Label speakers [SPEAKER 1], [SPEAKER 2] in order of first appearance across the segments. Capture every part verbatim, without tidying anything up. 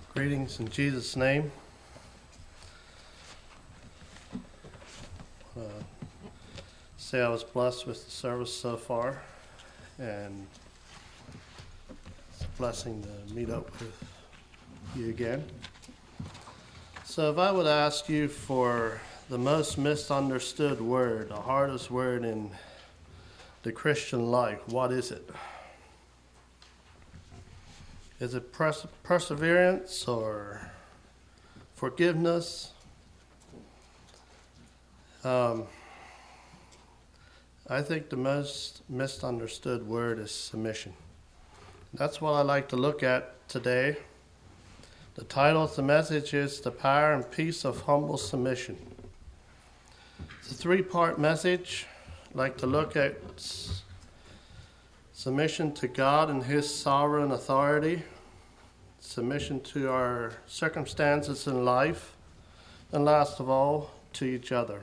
[SPEAKER 1] Greetings in Jesus' name. Uh, say I was blessed with the service so far, and it's a blessing to meet up with you again. So if I would ask you for the most misunderstood word, the hardest word in the Christian life, what is it? Is it pers- perseverance or forgiveness? Um, I think the most misunderstood word is submission. That's what I like to look at today. The title of the message is The Power and Peace of Humble Submission. It's a three-part message. I'd like to look at submission to God and His sovereign authority, submission to our circumstances in life, and last of all, to each other.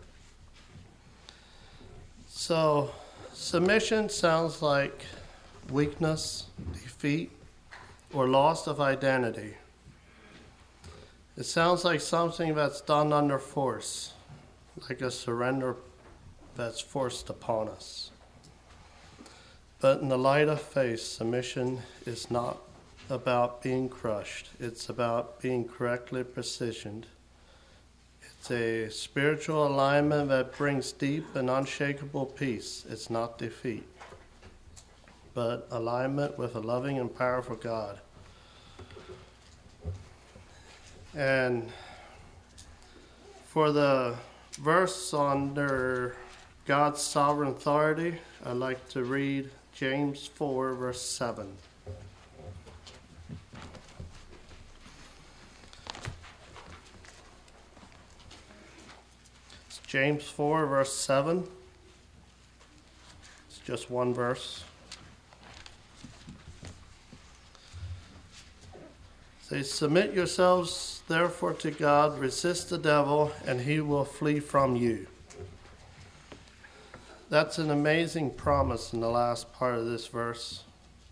[SPEAKER 1] So, submission sounds like weakness, defeat, or loss of identity. It sounds like something that's done under force, like a surrender that's forced upon us. But in the light of faith, submission is not about being crushed. It's about being correctly positioned. It's a spiritual alignment that brings deep and unshakable peace. It's not defeat, but alignment with a loving and powerful God. And for the verse under God's sovereign authority, I'd like to read James four, verse seven. It's James four, verse seven. It's just one verse. It says, "Submit yourselves therefore to God, resist the devil, and he will flee from you." That's an amazing promise in the last part of this verse.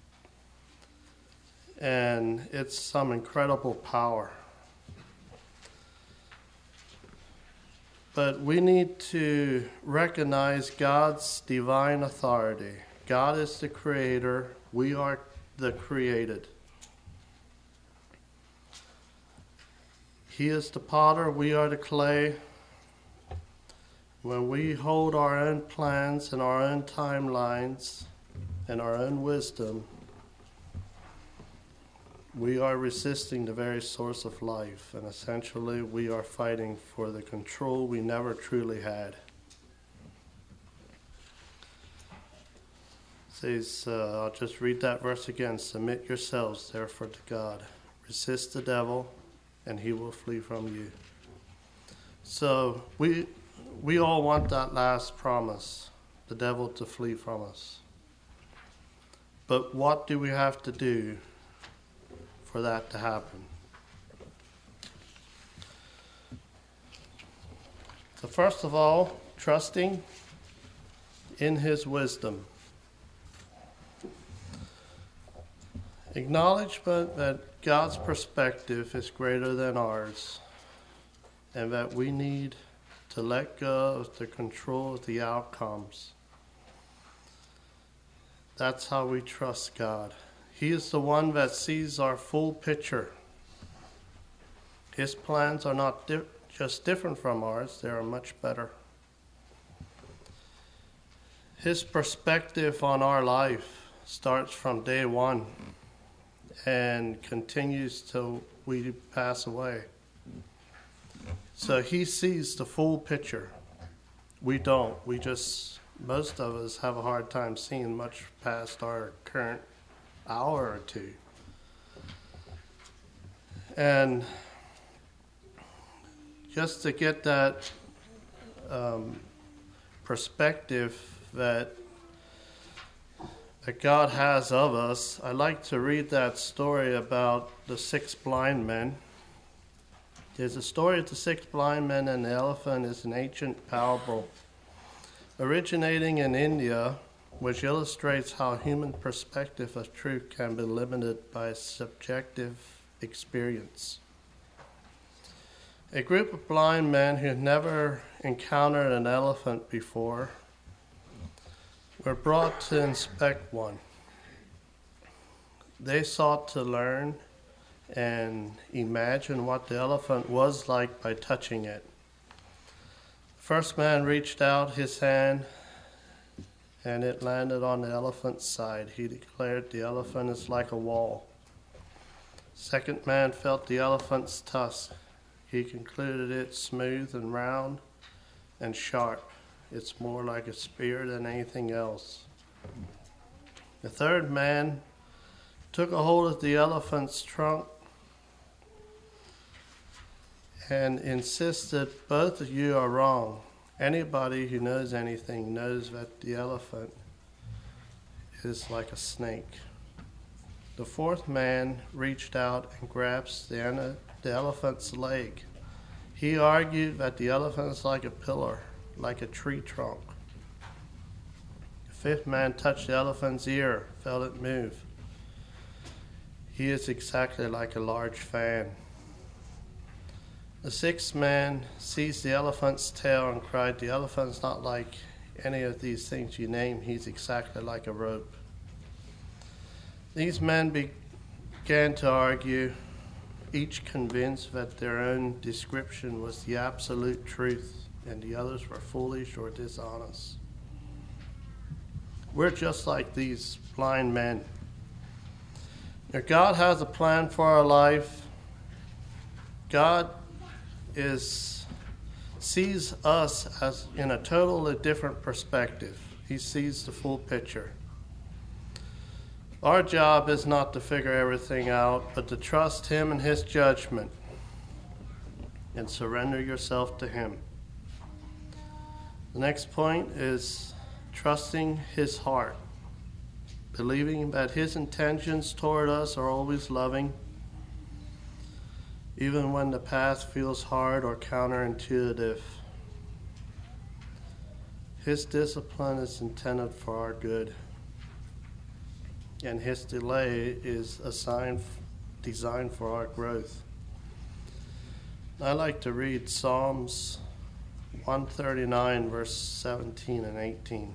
[SPEAKER 1] And it's some incredible power. But we need to recognize God's divine authority. God is the creator. We are the created. He is the potter. We are the clay. When we hold our own plans and our own timelines and our own wisdom, we are resisting the very source of life, and essentially we are fighting for the control we never truly had. It says, uh, I'll just read that verse again. "Submit yourselves therefore to God. Resist the devil, and he will flee from you." So we we all want that last promise, the devil to flee from us. But what do we have to do for that to happen? So first of all, trusting in his wisdom. Acknowledgement that God's perspective is greater than ours, and that we need to let go of the control of the outcomes. That's how we trust God. He is the one that sees our full picture. His plans are not di- just different from ours, they are much better. His perspective on our life starts from day one and continues till we pass away. So he sees the full picture. We don't. We just, most of us have a hard time seeing much past our current hour or two. And just to get that um, perspective that that God has of us, I like to read that story about the six blind men. There's a story of the six blind men and the elephant is an ancient parable originating in India, which illustrates how human perspective of truth can be limited by subjective experience. A group of blind men who had never encountered an elephant before were brought to inspect one. They sought to learn and imagine what the elephant was like by touching it. The first man reached out his hand and it landed on the elephant's side. He declared the elephant is like a wall. Second man felt the elephant's tusk. He concluded it smooth and round and sharp. It's more like a spear than anything else. The third man took a hold of the elephant's trunk and insisted, both of you are wrong. Anybody who knows anything knows that the elephant is like a snake. The fourth man reached out and grasped the, the elephant's leg. He argued that the elephant is like a pillar, like a tree trunk. The fifth man touched the elephant's ear, felt it move. He is exactly like a large fan. The sixth man seized the elephant's tail and cried, the elephant's not like any of these things you name. He's exactly like a rope. These men began to argue, each convinced that their own description was the absolute truth and the others were foolish or dishonest. We're just like these blind men. Now, God has a plan for our life. God is sees us as in a totally different perspective. He sees the full picture. Our job is not to figure everything out, but to trust Him and His judgment and surrender yourself to Him. The next point is trusting His heart, believing that His intentions toward us are always loving, even when the path feels hard or counterintuitive. His discipline is intended for our good, and His delay is a sign designed for our growth. I like to read Psalms one thirty-nine, verse seventeen and eighteen.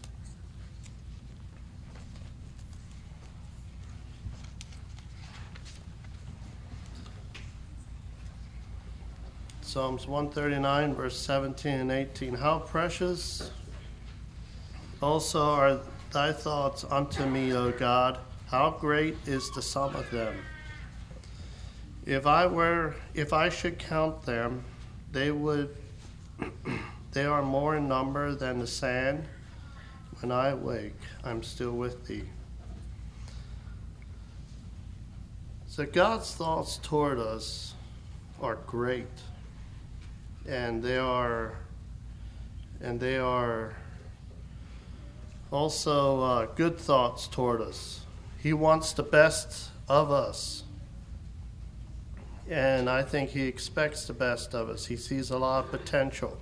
[SPEAKER 1] Psalms one thirty-nine, verse seventeen and eighteen. How precious also are thy thoughts unto me, O God. How great is the sum of them. If I were, if I should count them, they would, they are more in number than the sand. When I awake, I'm still with thee. So God's thoughts toward us are great. And they are, and they are also uh, good thoughts toward us. He wants the best of us. And I think He expects the best of us. He sees a lot of potential.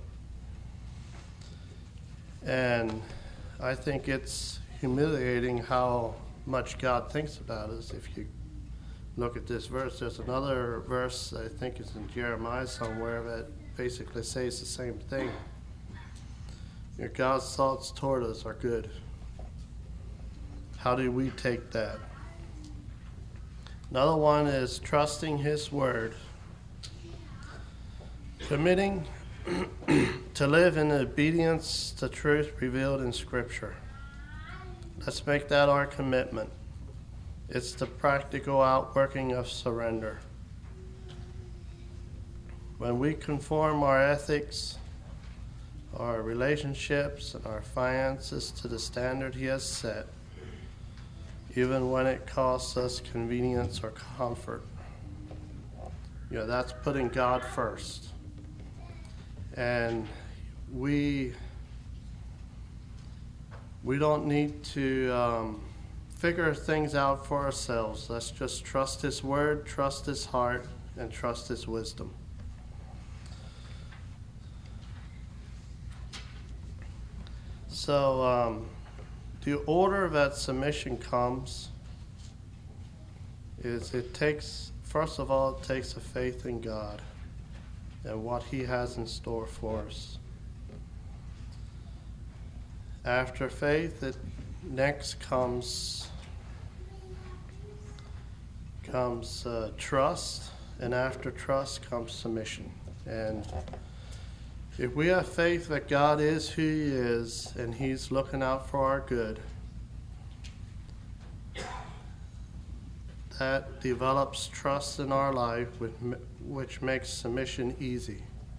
[SPEAKER 1] And I think it's humiliating how much God thinks about us. If you look at this verse, there's another verse, I think it's in Jeremiah somewhere, that basically says the same thing. Your God's thoughts toward us are good. How do we take that? Another one is trusting His word. Committing to live in obedience to truth revealed in Scripture. Let's make that our commitment. It's the practical outworking of surrender. When we conform our ethics, our relationships, and our finances to the standard He has set, even when it costs us convenience or comfort, you know, that's putting God first. And we we don't need to um, figure things out for ourselves. Let's just trust His word, trust His heart, and trust His wisdom. So um, the order that submission comes is it takes first of all, it takes a faith in God and what He has in store for us. After faith, it next comes comes uh, trust, and after trust comes submission. And if we have faith that God is who He is and He's looking out for our good, that develops trust in our life, which, which makes submission easy.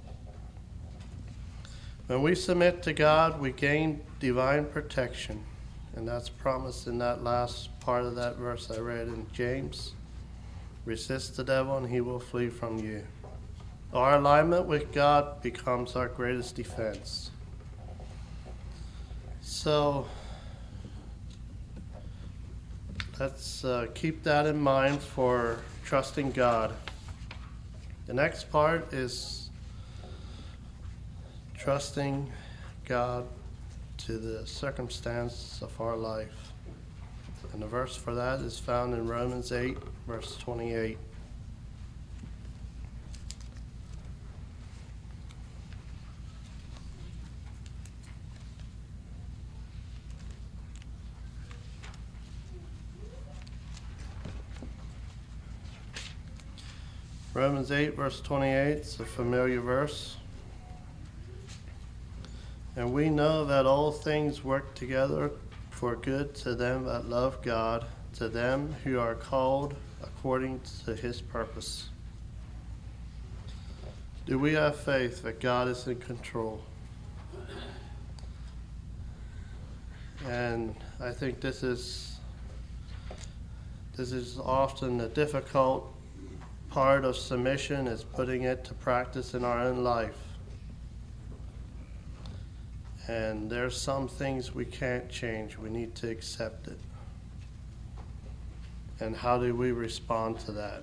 [SPEAKER 1] When we submit to God, we gain divine protection, and that's promised in that last part of that verse I read in James. Resist the devil and he will flee from you. Our alignment with God becomes our greatest defense. So let's uh, keep that in mind for trusting God. The next part is trusting God to the circumstance of our life. And the verse for that is found in Romans eight, verse twenty-eight. Romans eight, verse twenty-eight, it's a familiar verse. And we know that all things work together for good to them that love God, to them who are called according to His purpose. Do we have faith that God is in control? And I think this is this is often a difficult part of submission, is putting it to practice in our own life. And there's some things we can't change. We need to accept it. And how do we respond to that?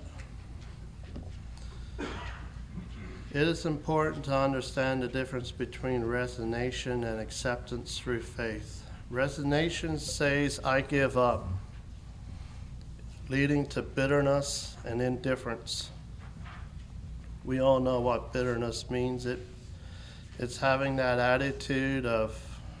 [SPEAKER 1] It is important to understand the difference between resignation and acceptance through faith. Resignation says, I give up, leading to bitterness and indifference. We all know what bitterness means. It It's having that attitude of,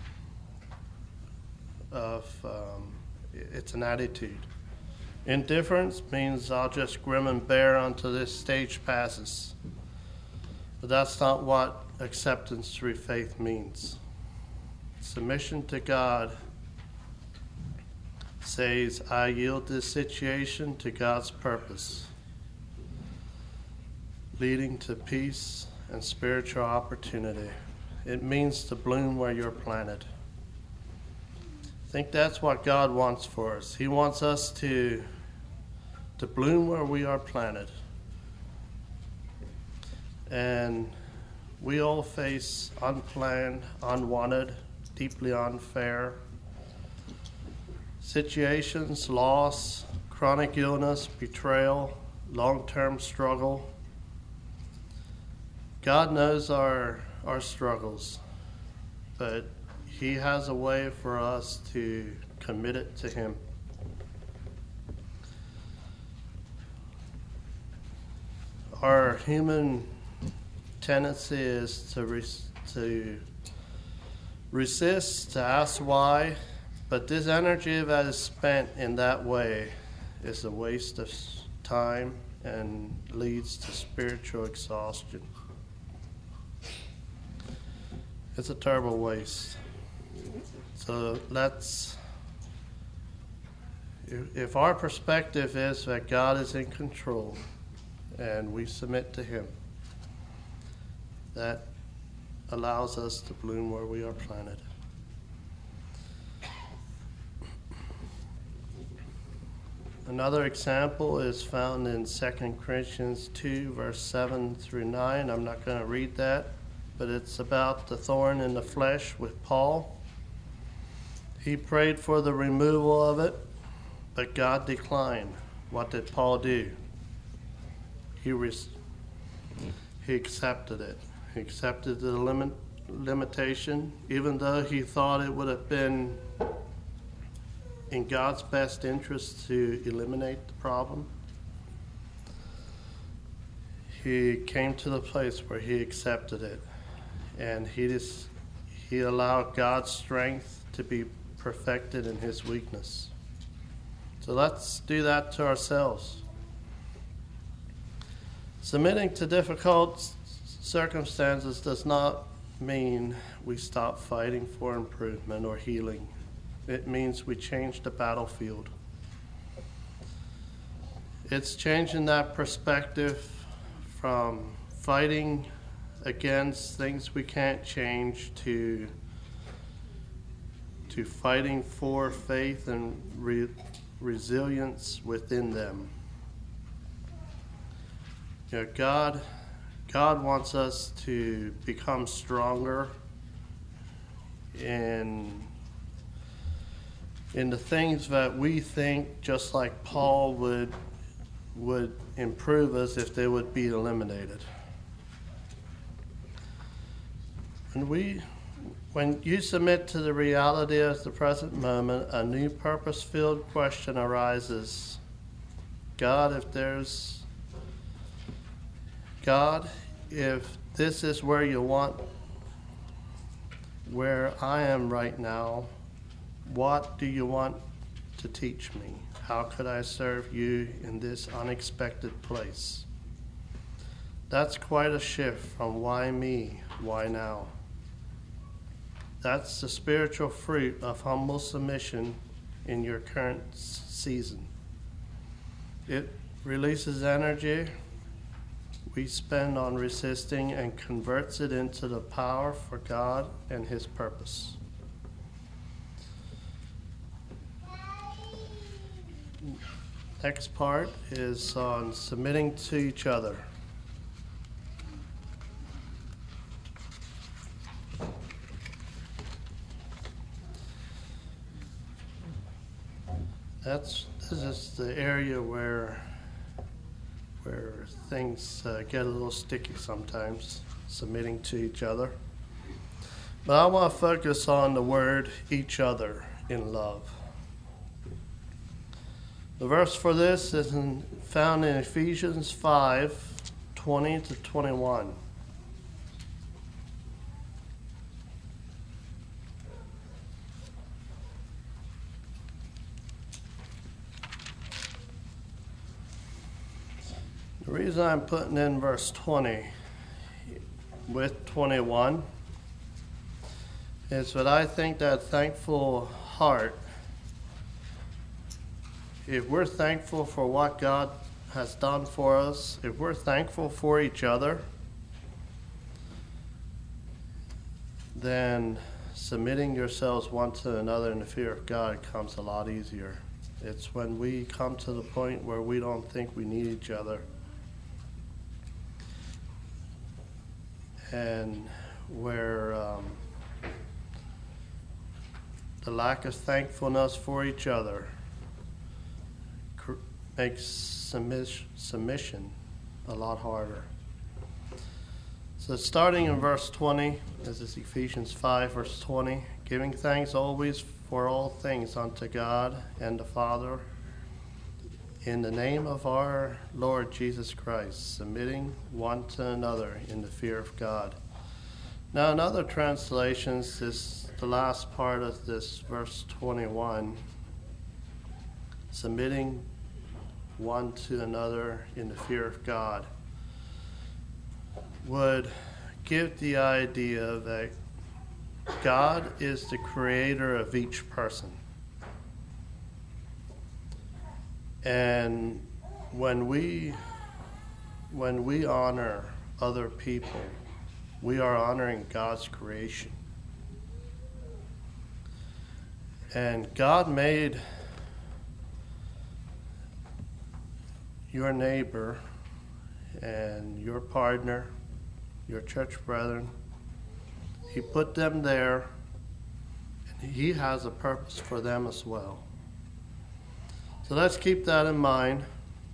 [SPEAKER 1] of um, it's an attitude. Indifference means I'll just grin and bear until this stage passes. But that's not what acceptance through faith means. Submission to God says, I yield this situation to God's purpose, leading to peace and spiritual opportunity. It means to bloom where you're planted. I think that's what God wants for us. He wants us to, to bloom where we are planted. And we all face unplanned, unwanted, deeply unfair situations, loss, chronic illness, betrayal, long-term struggle. God knows our our struggles, but He has a way for us to commit it to Him. Our human tendency is to res- to resist, to ask why, but this energy that is spent in that way is a waste of time and leads to spiritual exhaustion. It's a terrible waste. So let's, if our perspective is that God is in control and we submit to Him, that allows us to bloom where we are planted. Another example is found in Second Corinthians two, verse seven through nine. I'm not going to read that, but it's about the thorn in the flesh with Paul. He prayed for the removal of it, but God declined. What did Paul do? He res- he accepted it. He accepted the limit limitation, even though he thought it would have been in God's best interest to eliminate the problem. he came to the place where he accepted it, and he just he allowed God's strength to be perfected in his weakness. So let's do that to ourselves. Submitting to difficult circumstances does not mean we stop fighting for improvement or healing. It means we change the battlefield. It's changing that perspective from fighting against things we can't change to to fighting for faith and re- resilience within them. You know, God, God wants us to become stronger in in the things that we think, just like Paul would would improve us if they would be eliminated. And we, when you submit to the reality of the present moment, a new purpose-filled question arises. God, if there's, God, if this is where you want, where I am right now, what do you want to teach me? How could I serve you in this unexpected place? That's quite a shift from why me, why now? That's the spiritual fruit of humble submission in your current season. It releases energy we spend on resisting and converts it into the power for God and his purpose. Next part is on submitting to each other. That's this is the area where where things uh, get a little sticky sometimes, submitting to each other. But I want to focus on the word each other in love. The verse for this is in, found in Ephesians five, twenty to twenty-one. The reason I'm putting in verse twenty with twenty-one is that I think that thankful heart, if we're thankful for what God has done for us, if we're thankful for each other, then submitting yourselves one to another in the fear of God comes a lot easier. It's when we come to the point where we don't think we need each other, and where um, the lack of thankfulness for each other cr- makes submis- submission a lot harder. So starting in verse twenty, this is Ephesians five, verse twenty, giving thanks always for all things unto God and the Father, in the name of our Lord Jesus Christ, submitting one to another in the fear of God. Now in other translations, this the last part of this verse twenty-one, submitting one to another in the fear of God, would give the idea that God is the creator of each person. And when we when we honor other people, we are honoring God's creation. And God made your neighbor and your partner, your church brethren, he put them there, and he has a purpose for them as well. So let's keep that in mind.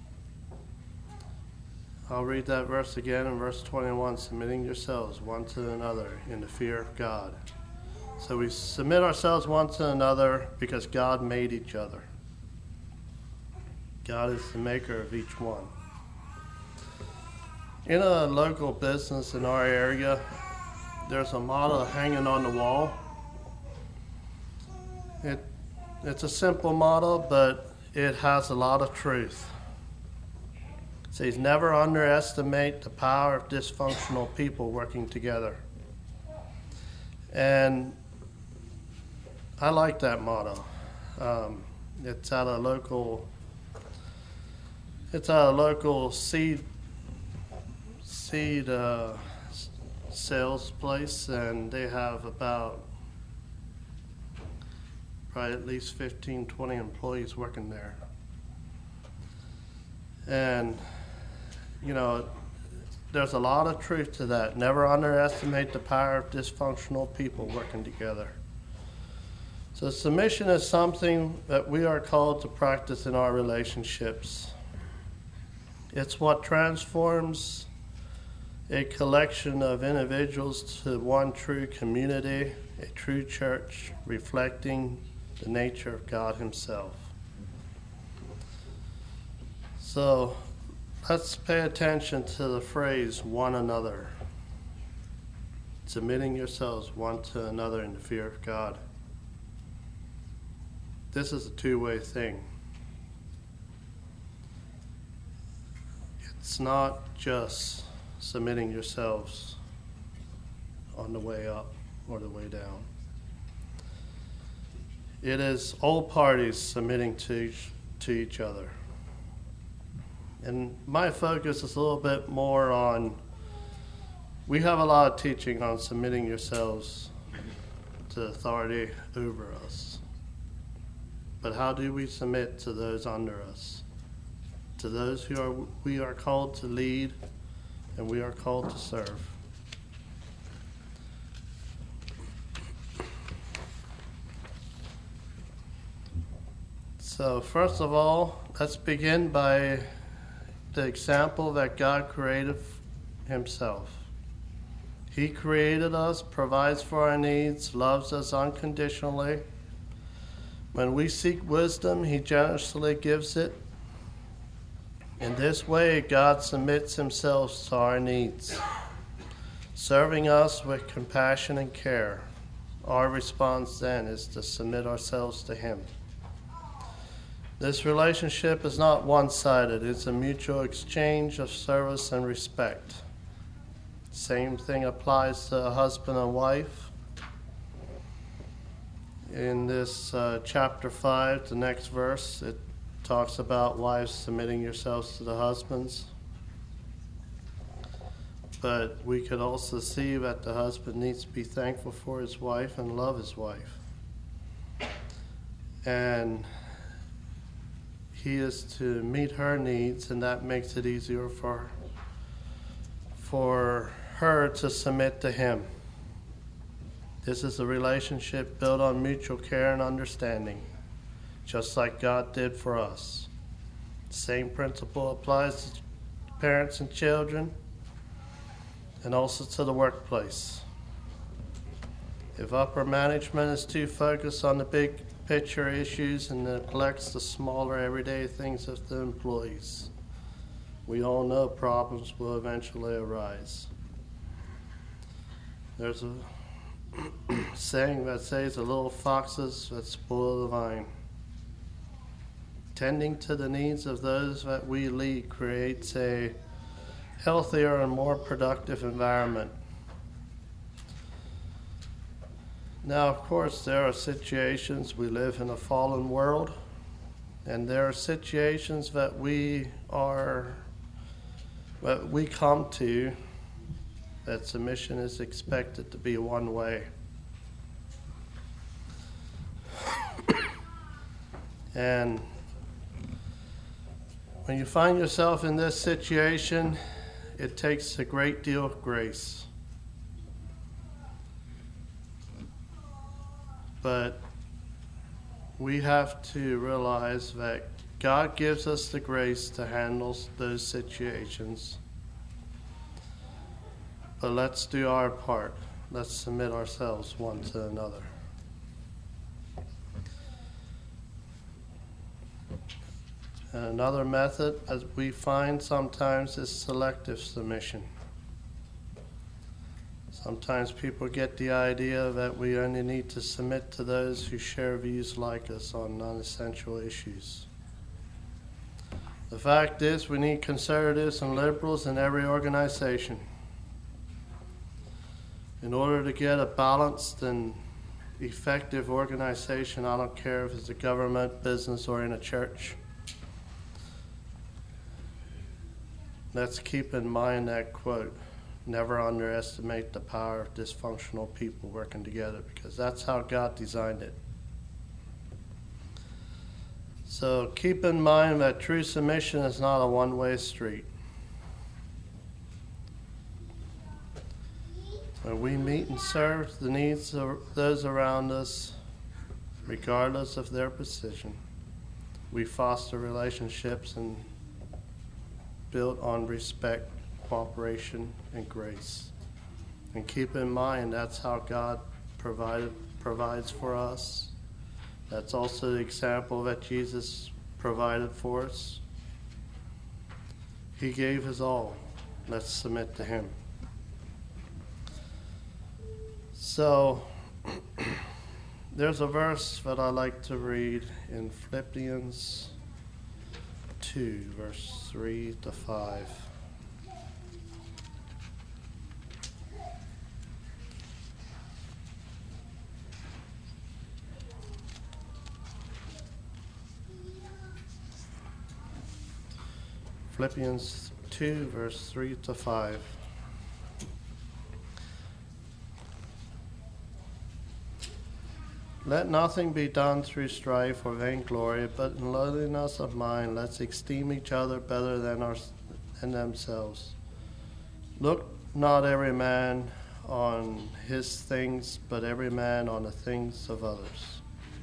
[SPEAKER 1] I'll read that verse again in verse twenty-one, submitting yourselves one to another in the fear of God. So we submit ourselves one to another because God made each other. God is the maker of each one. In a local business in our area, there's a motto hanging on the wall. It, it's a simple motto, but it has a lot of truth. It says, never underestimate the power of dysfunctional people working together. And I like that motto. Um, it's at a local, it's at a local seed seed uh, sales place, and they have about probably at least fifteen, twenty employees working there. And, you know, there's a lot of truth to that. Never underestimate the power of dysfunctional people working together. So submission is something that we are called to practice in our relationships. It's what transforms a collection of individuals to one true community, a true church, reflecting the nature of God Himself. So let's pay attention to the phrase, one another. Submitting yourselves one to another in the fear of God. This is a two-way thing. It's not just submitting yourselves on the way up or the way down. It is all parties submitting to each, to each other. And my focus is a little bit more on, we have a lot of teaching on submitting yourselves to authority over us. But how do we submit to those under us? To those who are we are called to lead and we are called to serve. So first of all, let's begin by the example that God created Himself. He created us, provides for our needs, loves us unconditionally. When we seek wisdom, He generously gives it. In this way, God submits Himself to our needs, serving us with compassion and care. Our response then is to submit ourselves to Him. This relationship is not one-sided. It's a mutual exchange of service and respect. Same thing applies to a husband and wife. In this uh, chapter five, the next verse, it talks about wives submitting yourselves to the husbands. But we could also see that the husband needs to be thankful for his wife and love his wife. And he is to meet her needs, and that makes it easier for, for her to submit to him. This is a relationship built on mutual care and understanding, just like God did for us. The same principle applies to parents and children, and also to the workplace. If upper management is too focused on the big picture issues and neglects the smaller everyday things of the employees, we all know problems will eventually arise. There's a saying that says, the little foxes that spoil the vine. Tending to the needs of those that we lead creates a healthier and more productive environment. Now, of course, there are situations, we live in a fallen world, and there are situations that we are, that we come to, that submission is expected to be one way. And when you find yourself in this situation, it takes a great deal of grace. But we have to realize that God gives us the grace to handle those situations. But let's do our part. Let's submit ourselves one to another. And another method, as we find sometimes, is selective submission. Sometimes people get the idea that we only need to submit to those who share views like us on non-essential issues. The fact is, we need conservatives and liberals in every organization. In order to get a balanced and effective organization, I don't care if it's a government, business, or in a church, let's keep in mind that quote, never underestimate the power of dysfunctional people working together, because that's how God designed it. So keep in mind that true submission is not a one-way street. When we meet and serve the needs of those around us, regardless of their position, we foster relationships and build on respect, cooperation, and grace. And keep in mind that's how God provided provides for us. That's also the example that Jesus provided for us. He gave his all. Let's submit to him. So, there's a verse that I like to read in Philippians two, verse three to five. Philippians two, verse three to five. Let nothing be done through strife or vainglory, but in lowliness of mind, let's esteem each other better than, our, than themselves. Look not every man on his things, but every man on the things of others.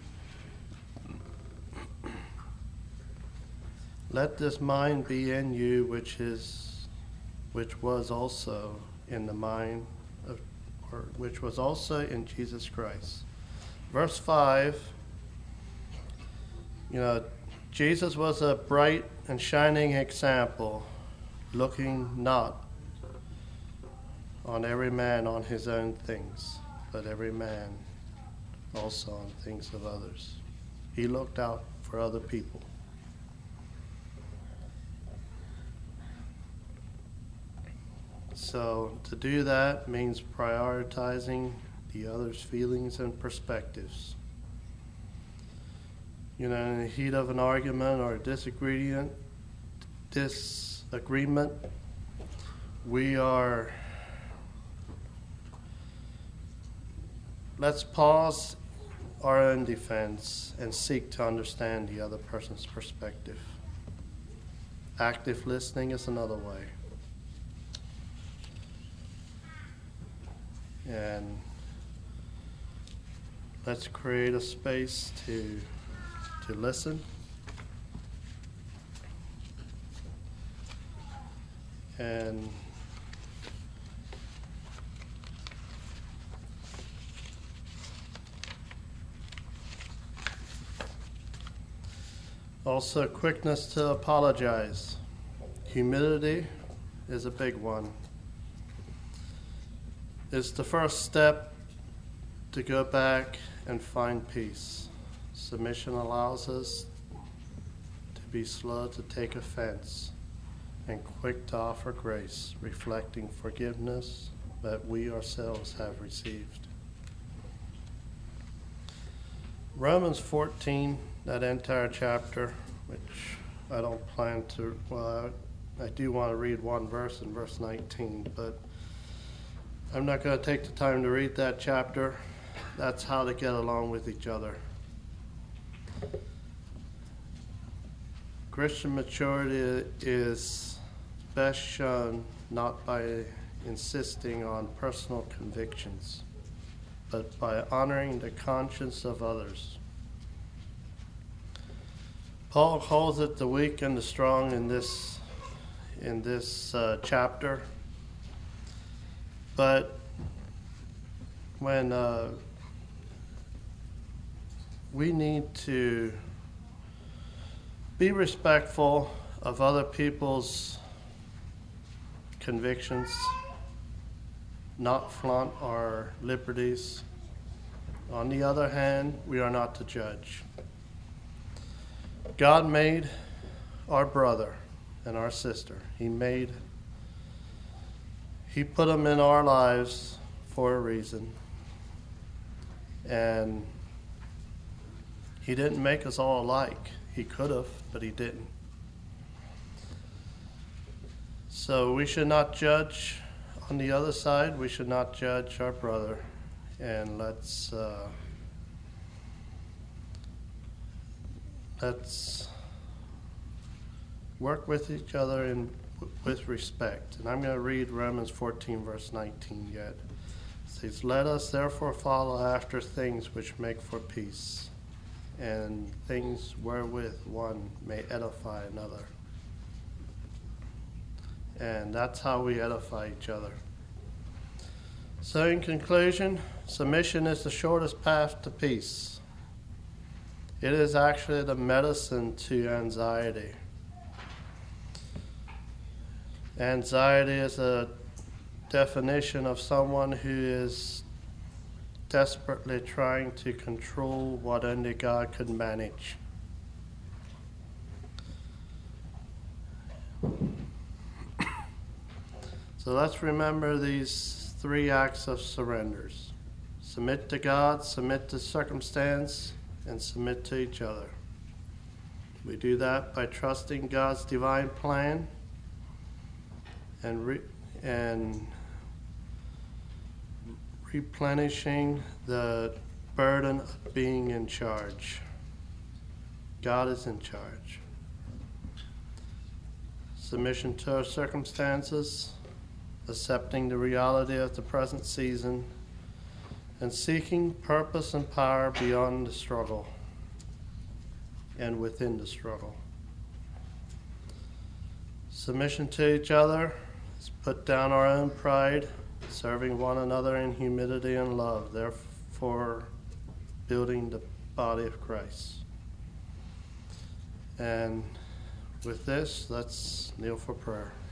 [SPEAKER 1] Let this mind be in you, which is, which was also in the mind of, or which was also in Jesus Christ. Verse five, you know, Jesus was a bright and shining example, looking not on every man on his own things, but every man also on things of others. He looked out for other people. So to do that means prioritizing the other's feelings and perspectives. You know, in the heat of an argument or a disagreement, disagreement, we are, let's pause our own defense and seek to understand the other person's perspective. Active listening is another way. And let's create a space to to listen. And also quickness to apologize. Humility is a big one. It's the first step to go back and find peace. Submission allows us to be slow to take offense and quick to offer grace, reflecting forgiveness that we ourselves have received. Romans fourteen, that entire chapter, which I don't plan to, well, I, I do want to read one verse in verse nineteen, but I'm not going to take the time to read that chapter. That's how to get along with each other. Christian maturity is best shown not by insisting on personal convictions, but by honoring the conscience of others. Paul calls it the weak and the strong in this in this uh, chapter. But when uh, we need to Be respectful of other people's convictions, not flaunt our liberties. On the other hand, we are not to judge. God made our brother and our sister. He made, He put them in our lives for a reason. And He didn't make us all alike. He could have, but He didn't. So we should not judge on the other side. We should not judge our brother. And let's uh, let's work with each other in with respect. And I'm going to read Romans fourteen, verse nineteen yet. It says, "Let us therefore follow after things which make for peace, and things wherewith one may edify another." And that's how we edify each other. So in conclusion, submission is the shortest path to peace. It is actually the medicine to anxiety. Anxiety is a definition of someone who is desperately trying to control what only God could manage. So let's remember these three acts of surrenders. Submit to God, submit to circumstance, and submit to each other. We do that by trusting God's divine plan and re- and replenishing the burden of being in charge. God is in charge. Submission to our circumstances, accepting the reality of the present season, and seeking purpose and power beyond the struggle and within the struggle. Submission to each other is put down our own pride, serving one another in humility and love, therefore building the body of Christ. And with this, let's kneel for prayer.